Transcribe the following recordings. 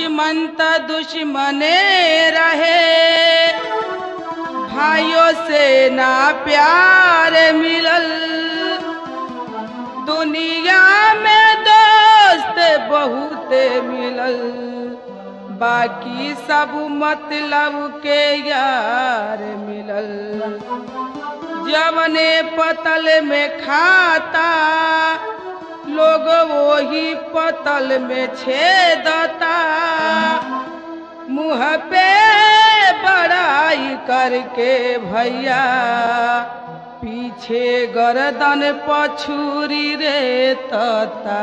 दुश्मन त दुश्मने रहे, भाइयों से ना प्यार मिलल। दुनिया में दोस्त बहुत मिलल, बाकी सब मतलब के यार मिलल। जवने पतल में खाता, लोग वही पतल में छेदता। मुँह पे बड़ाई करके भैया, पीछे गर्दन पछुरी रेतता।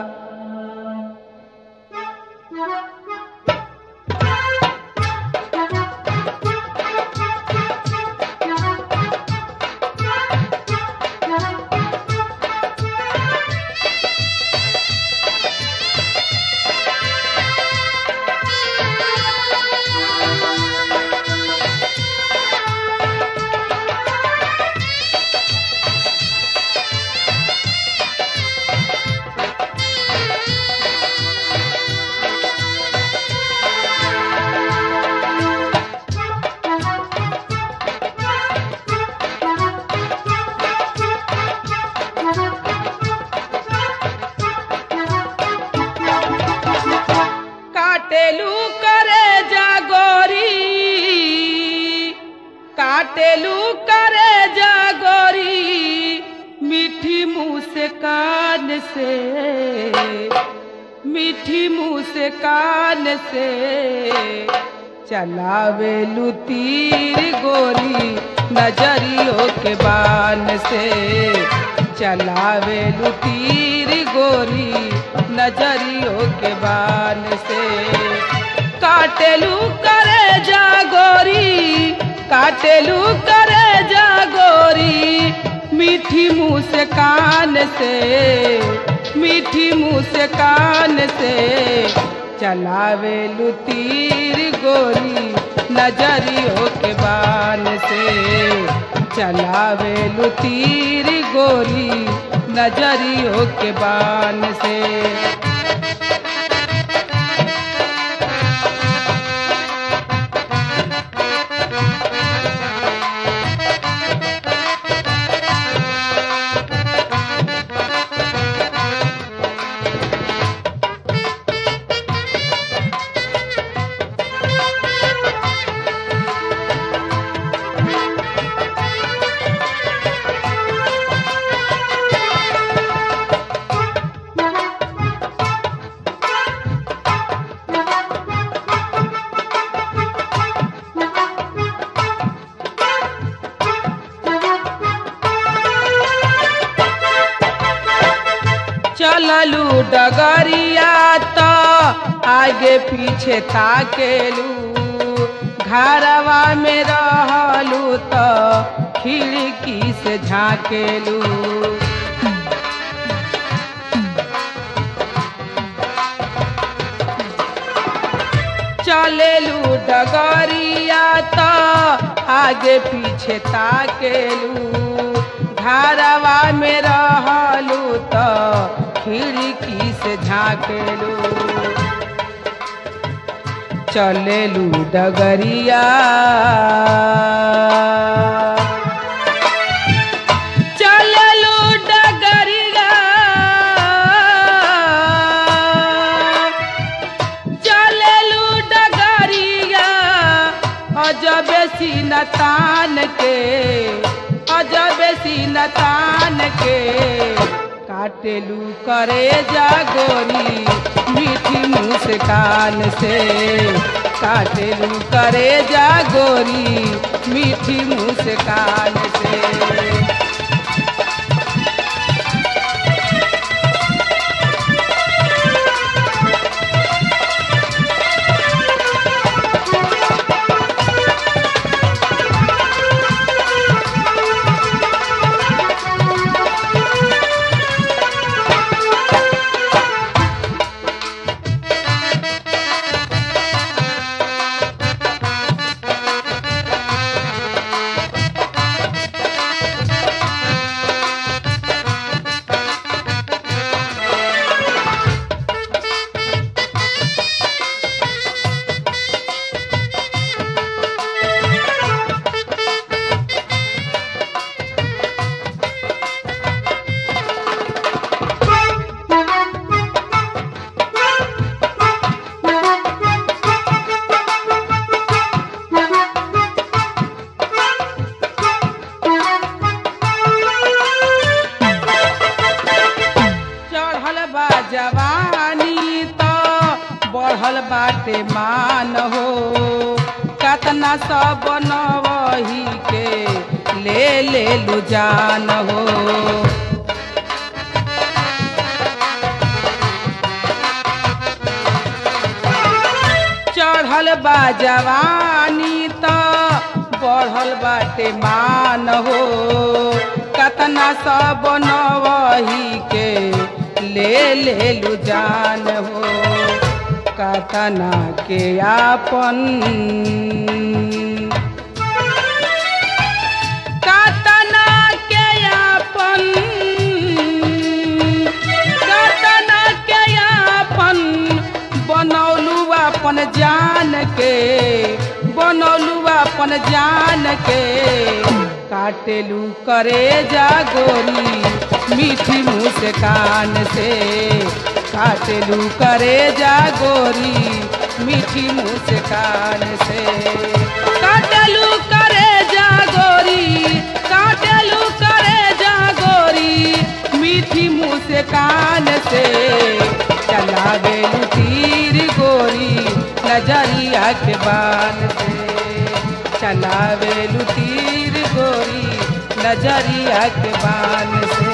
काटेलू करे जागोरी, काटेलू करे जागोरी, मीठी मुँह से कान से, मीठी मुँह से कान से। चलावेलू तीर गोरी नजरियों के बान से, चलावेलू तीर गोरी नजरियों के बान से। काटेलू करे जागोरी, काटेलू करे जागोरी, मीठी मुँह से कान से, मीठी मुँह से कान से। चलावेलू तीर गोरी नजरियों के बान से, चलावेलू तीर गोरी नजरियों के बान से। चललू डगरिया तो आगे पीछे ताकेलू, घरवा में रहलू तो खिड़की से झाँकेलू। चलेलू डगरिया तो आगे पीछे ताकेलू, घरवा में रहलू तो खिड़की से झाँकेलू। चलेलू डगरिया, चलेलू डगरिया, चलेलू डगरिया, अजब सीना तान के, अजब सीना तान के। काटेलू करे जागोरी मीठी मुँह से कान से, काटेलू करे जागोरी मीठी मुँह से कान से। कतना सब नवही के ले लू जान हो। चढ़ल बा जवानी त बढ़ल बाटे मान हो। कतना सब नवही के ले लू जान हो। कतना के आपन कतना के आपन कतना के आपन बनौलू अपन जान के बनौलू अपन जान के। काटेलू करे जा गोरी मीठी मुस्कान से। काटेलू करे जा गोरी मीठी मुस्कान से। काटेलू करे जा गोरी काटेलू करे जा गोरी मीठी मुस्कान से। चलावेलू तीर गोरी नजरिया के बान से। चलावेलू तीर गोरी नजरिया के बान से।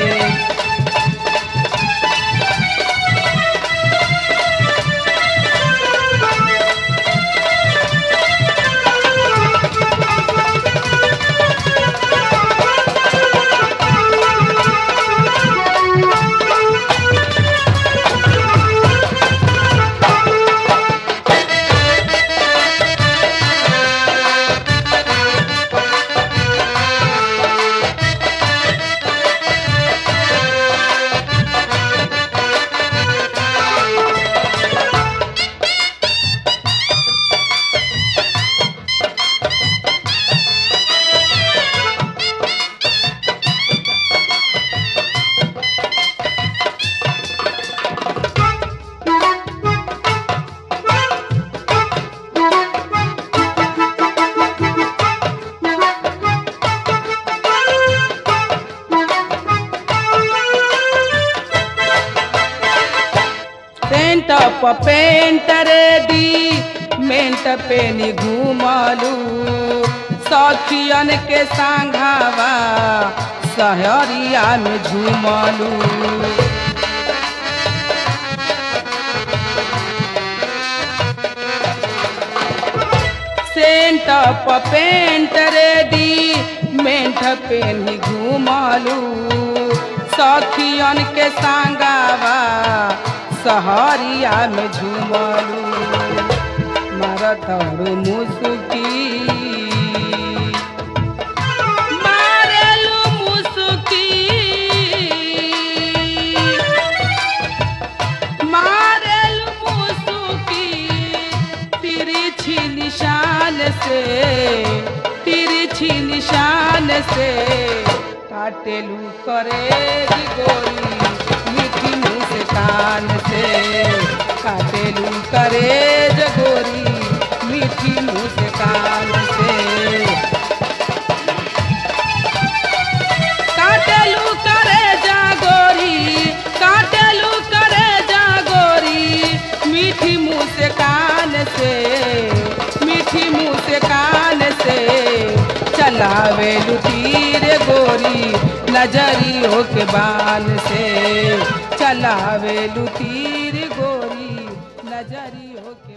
पेंट रेडी मेंट पे नी घूमलू। सखियन के संघावा सहरिया में झूमलू। सेंट पेंट रेडी मेंट पे नी घूमलू। सखियन के संघावा सहरिया में झूमलू। मारतरू मुसुकी मारेलू मुसुकी मारेलू मुसुकी। तिरछी निशान से तिरछी निशान से। काटेलू करेगी गोरी मीठी मुस्कान से। काटेलू करेज गोरी मीठी मुस्कान से। काटेलू करेजा गोरी काटेलू करेजा गोरी मीठी मुस्कान से मीठी मुस्कान से। चलावेलू तीर गोरी नजरियों के बान से। चलावेलू तीर गोरी नजरियों के